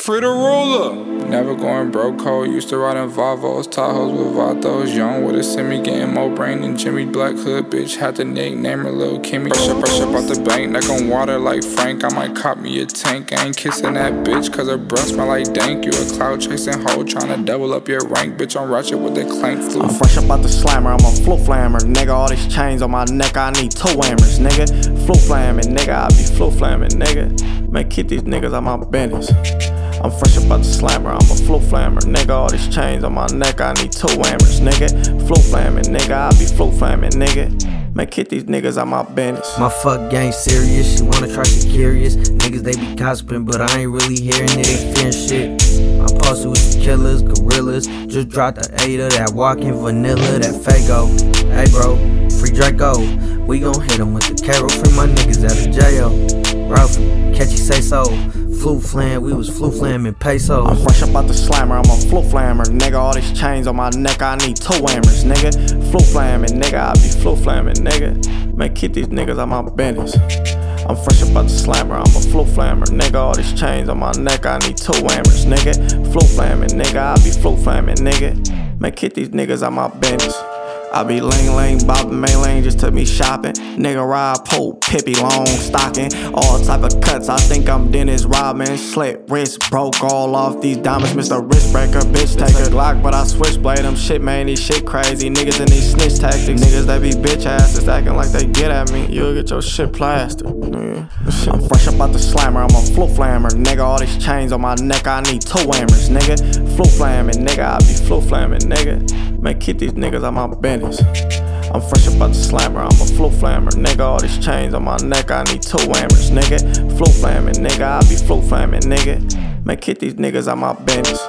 free the ruler. Never going broke code, used to ride in Volvos, Tahoes with Vatos. Young with a semi, getting more brain than Jimmy. Black Hood, bitch, had the nickname her Lil Kimmy. Brush up out the bank, neck on water like Frank. I might cop me a tank, I ain't kissing that bitch, cause her breath smell like dank. You a cloud chasing hoe, tryna double up your rank. Bitch, I'm ratchet with the clank flute. I'm fresh up out the slammer, I'm a flu flammer. Nigga, all these chains on my neck, I need 2 hammers, nigga. Flu flamming, nigga, I be flu flamming, nigga. Man, keep these niggas on my business. I'm fresh up out the slammer, I'm a flu flammer. Nigga, all these chains on my neck, I need 2 hammers, nigga. Flu flamming, nigga, I be flu flamming, nigga. Man, keep these niggas on my business. My fuck gang serious, she wanna try to curious. Niggas, they be gossiping, but I ain't really hearing it, ain't fearing shit. I'm posted with the killers, gorillas. Just dropped the 8 of that walking vanilla, that Fago. Hey bro, free Draco. We gon' hit him with the K-Roll, free my niggas out of jail. Ralphie, catch you say so. Flu flam, we was flu flamming pesos. I'm fresh up out the slammer, I'm a flu flammer. Nigga, all these chains on my neck, I need 2 hammers, nigga. Flu flamming, nigga, I be flu flamming, nigga. Man, keep these niggas on my business. I'm fresh up out the slammer, I'm a flu flammer. Nigga, all these chains on my neck, I need 2 hammers, nigga. Flu flamming, nigga, I be flu flamming, nigga. Man, keep these niggas on my business. I be ling boppin', main lane just took me shopping. Nigga ride pole, Pippi long stocking, all type of cuts. I think I'm Dennis Rodman. Slit wrist, broke all off these diamonds. Mr. Wrist breaker, bitch take a Glock, but I switchblade them. Shit, man, these shit crazy. Niggas in these snitch tactics. Niggas that be bitch asses acting like they get at me. You'll get your shit plastered. I'm fresh up out the slammer, I'm a flu flammer. Nigga, all these chains on my neck, I need 2 hammers, nigga. Flu flamming, nigga, I be flu flamming, nigga. Man, keep these niggas on my business. I'm fresh up out the slammer, I'm a flu flammer. Nigga, all these chains on my neck, I need 2 hammers, nigga. Flu flamming, nigga, I be flu flamming, nigga. Man, keep these niggas on my business.